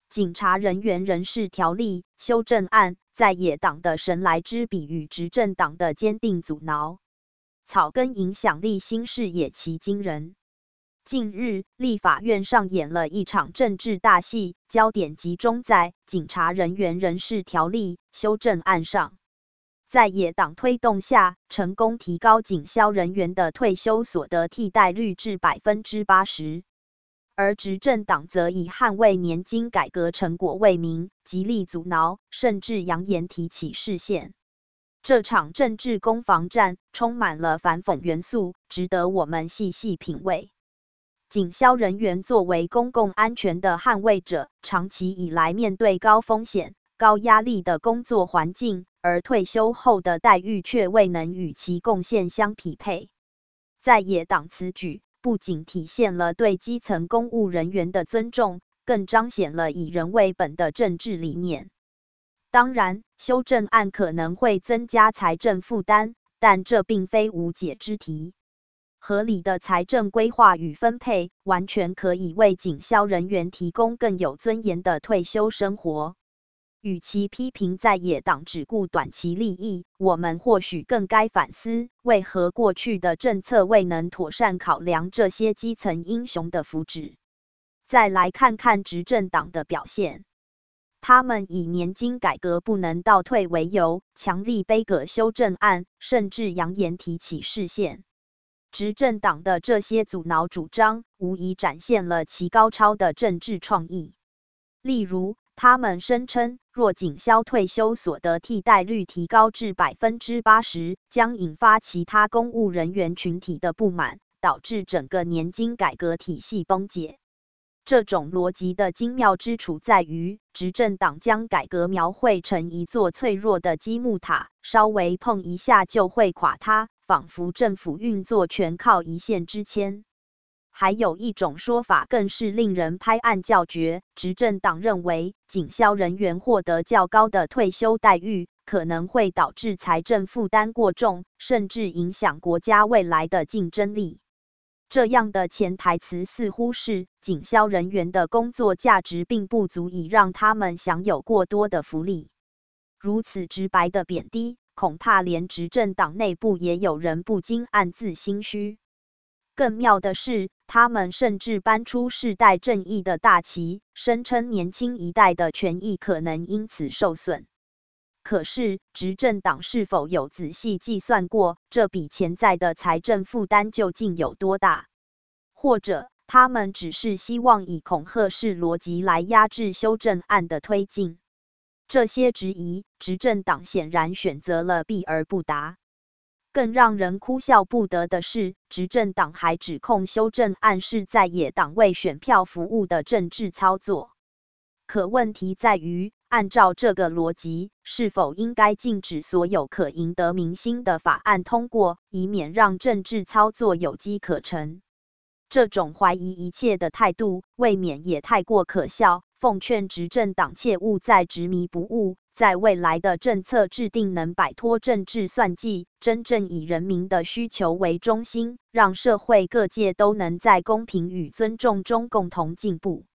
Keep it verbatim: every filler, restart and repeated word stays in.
警察人员人事条例修正案，在野党的神来之笔与执政党的坚定阻挠，草根影响力新视野其惊人。近日，立法院上演了一场政治大戏，焦点集中在警察人员人事条例修正案上。在野党推动下，成功提高警消人员的退休所得替代率至 百分之八十。而执政党则以捍卫年金改革成果为名，极力阻挠，甚至扬言提起释宪。这场政治攻防战充满了反讽元素，值得我们细细品味。警消人员作为公共安全的捍卫者，长期以来面对高风险、高压力的工作环境，而退休后的待遇却未能与其贡献相匹配。在野党此举不仅体现了对基层公务人员的尊重，更彰显了以人为本的政治理念。当然，修正案可能会增加财政负担，但这并非无解之题。合理的财政规划与分配，完全可以为警消人员提供更有尊严的退休生活。与其批评在野党只顾短期利益，我们或许更该反思，为何过去的政策未能妥善考量这些基层英雄的福祉。再来看看执政党的表现，他们以年金改革不能倒退为由，强力杯葛修正案，甚至扬言提起释宪。执政党的这些阻挠主张，无疑展现了其高超的政治创意。例如，他们声称，若警消退休所得替代率提高至 百分之八十， 将引发其他公务人员群体的不满，导致整个年金改革体系崩解。这种逻辑的精妙之处在于，执政党将改革描绘成一座脆弱的积木塔，稍微碰一下就会垮塌，仿佛政府运作全靠一线之牵。还有一种说法更是令人拍案叫绝，执政党认为警消人员获得较高的退休待遇，可能会导致财政负担过重，甚至影响国家未来的竞争力。这样的潜台词似乎是，警消人员的工作价值并不足以让他们享有过多的福利。如此直白的贬低，恐怕连执政党内部也有人不禁暗自心虚。更妙的是，他们甚至搬出世代正义的大旗，声称年轻一代的权益可能因此受损。可是，执政党是否有仔细计算过，这笔潜在的财政负担究竟有多大？或者，他们只是希望以恐吓式逻辑来压制修正案的推进？这些质疑，执政党显然选择了避而不答。更让人哭笑不得的是，执政党还指控修正案是在野党为选票服务的政治操作。可问题在于，按照这个逻辑，是否应该禁止所有可赢得民心的法案通过，以免让政治操作有机可乘？这种怀疑一切的态度，未免也太过可笑。奉劝执政党切勿再执迷不悟，在未来的政策制定能摆脱政治算计，真正以人民的需求为中心，让社会各界都能在公平与尊重中共同进步。